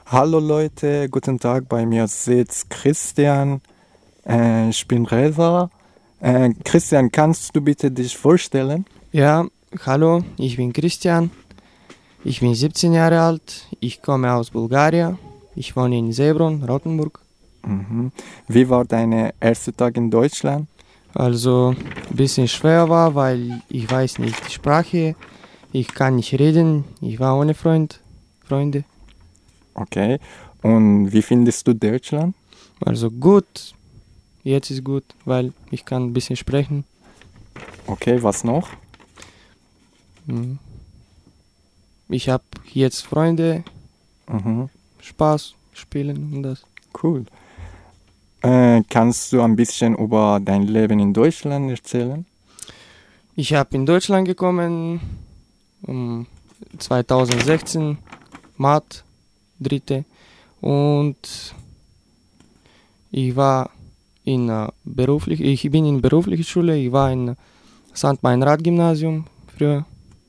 Hallo Leute, guten Tag, bei mir sitzt Christian. Ich bin Reza. Christian, kannst du bitte dich vorstellen? Ja, hallo, ich bin Christian. Ich bin 17 Jahre alt. Ich komme aus Bulgarien. Ich wohne in Seebronn, Rothenburg. Mhm. Wie war dein erster Tag in Deutschland? Also ein bisschen schwer war, weil ich weiß nicht die Sprache. Ich kann nicht reden. Ich war ohne Freunde. Okay. Und wie findest du Deutschland? Also gut. Jetzt ist gut, weil ich kann ein bisschen sprechen. Okay, was noch? Mhm. Ich habe jetzt Freunde, Mhm. Spaß, spielen und das. Cool. Kannst du ein bisschen über dein Leben in Deutschland erzählen? Ich habe in Deutschland gekommen 2016, März, 3. Und ich war ich bin in beruflicher Schule, ich war in St. Meinrad Gymnasium früher.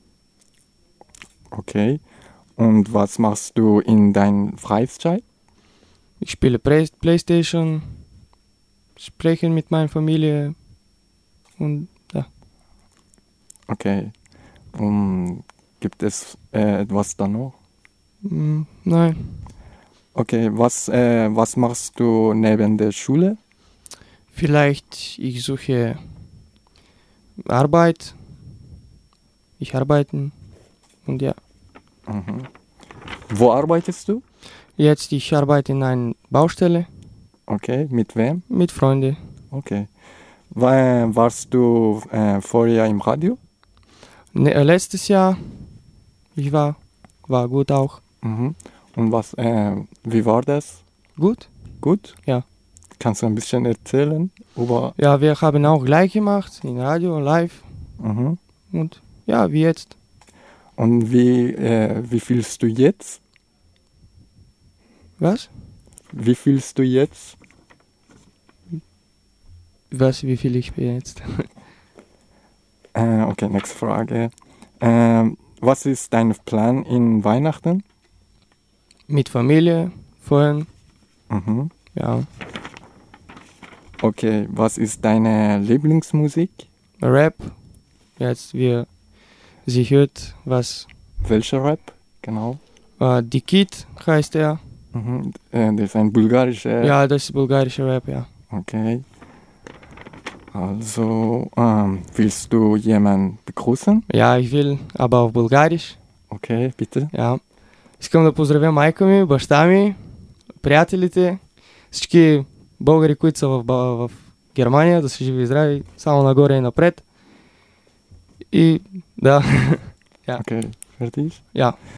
Okay. Und was machst du in deiner Freizeit? Ich spiele Playstation, spreche mit meiner Familie und ja. Okay. Gibt es etwas da noch? Nein, Okay, was machst du neben der Schule? vielleicht ich suche Arbeit, ich arbeite und ja. Mhm. Wo arbeitest du? Jetzt ich arbeite in einer Baustelle Okay, mit wem? mit Freunden. Okay. Warst du vorher im Radio? Letztes Jahr, ich war gut auch. Mhm. Und wie war das? Gut? Gut? Ja. Kannst du ein bisschen erzählen über? Ja, wir haben auch gleich gemacht, in Radio, live Mhm. und ja, wie jetzt. Und wie fühlst du jetzt? Was? Wie fühlst du jetzt? Wie viel ich bin jetzt? Okay, nächste Frage. Was ist dein Plan in Weihnachten? Mit Familie, Freunden, Mhm. ja. Okay, was ist deine Lieblingsmusik? Rap, jetzt sie hört, was, Welcher Rap? Genau. Die Kid heißt er. Mhm. Das ist ein bulgarischer. Ja, das ist bulgarischer Rap, ja. Okay. Also, willst du jemanden begrüßen? Ja, ich will, aber auf Bulgarisch. Okay, bitte. Ja. Искам да поздравя майка ми, баща ми, приятелите, всички българи, които са в Германия, да са живи и здрави, само нагоре и напред. И да. Okay, fertig? Ja.